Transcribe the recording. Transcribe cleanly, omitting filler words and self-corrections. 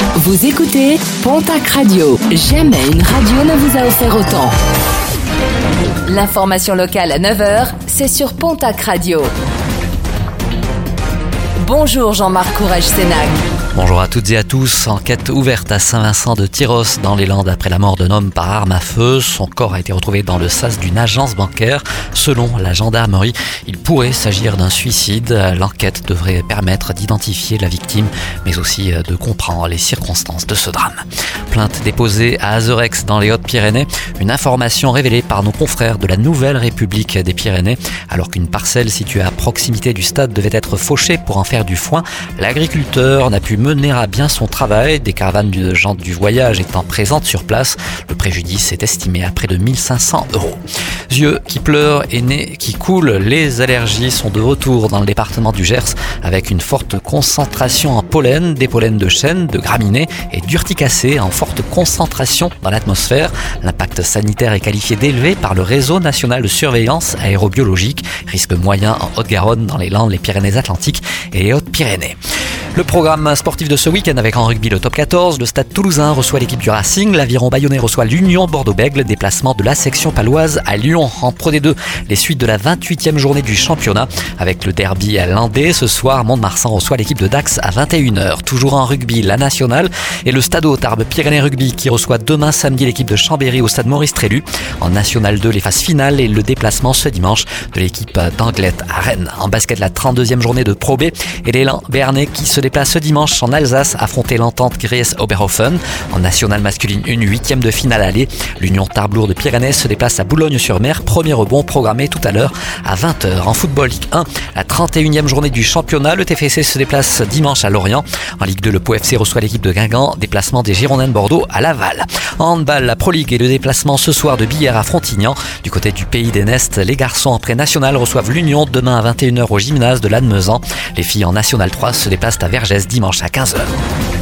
Vous écoutez Pontac Radio. Jamais une radio ne vous a offert autant. L'information locale à 9h, c'est sur Pontac Radio. Bonjour Jean-Marc Courage-Sénac. Bonjour à toutes et à tous. Enquête ouverte à Saint-Vincent-de-Tyrosse dans les Landes après la mort d'un homme par arme à feu. Son corps a été retrouvé dans le sas d'une agence bancaire. Selon la gendarmerie, il pourrait s'agir d'un suicide. L'enquête devrait permettre d'identifier la victime, mais aussi de comprendre les circonstances de ce drame. Plainte déposée à Azerex dans les Hautes-Pyrénées. Une information révélée par nos confrères de la Nouvelle République des Pyrénées. Alors qu'une parcelle située à proximité du stade devait être fauchée pour en faire du foin, l'agriculteur n'a pu mener à bien son travail, des caravanes de gens du voyage étant présentes sur place. Le préjudice est estimé à près de 1 500 €. Yeux qui pleurent et nez qui coulent, les allergies sont de retour dans le département du Gers avec une forte concentration en pollen, des pollens de chêne, de graminées et d'urticacées en forte concentration dans l'atmosphère. L'impact sanitaire est qualifié d'élevé par le réseau national de surveillance aérobiologique, risque moyen en Haute-Garonne, dans les Landes, les Pyrénées-Atlantiques et les Hautes-Pyrénées. Le programme sportif de ce week-end avec en rugby le top 14, le Stade Toulousain reçoit l'équipe du Racing, l'Aviron Bayonnais reçoit l'Union Bordeaux-Bègles, déplacement de la section paloise à Lyon. En Pro D2, les suites de la 28e journée du championnat avec le derby à Landais. Ce soir, Mont-de-Marsan reçoit l'équipe de Dax à 21h. Toujours en rugby, la nationale et le Stade Tarbes Pyrénées Rugby qui reçoit demain samedi l'équipe de Chambéry au Stade Maurice Trélu. En National 2, les phases finales et le déplacement ce dimanche de l'équipe d'Anglet à Rennes. En basket, la 32e journée de Pro B et l'élan béarnais qui se déplace ce dimanche en Alsace affronter l'entente Gries-Oberhofen. En nationale masculine 1, 8e de finale aller. L'Union Tarbes de Pyrénées se déplace à Boulogne-sur-Mer. Premier rebond programmé tout à l'heure à 20h. En football Ligue 1, la 31e journée du championnat. Le TFC se déplace dimanche à Lorient. En Ligue 2, le Pau FC reçoit l'équipe de Guingamp. Déplacement des Girondins de Bordeaux à Laval. En handball, la Pro League et le déplacement ce soir de Billère à Frontignan. Du côté du Pays des Nestes, les garçons en pré-national reçoivent l'Union demain à 21h au gymnase de Lannemezan. Les filles en National 3 se déplacent à Vergès dimanche à 15h.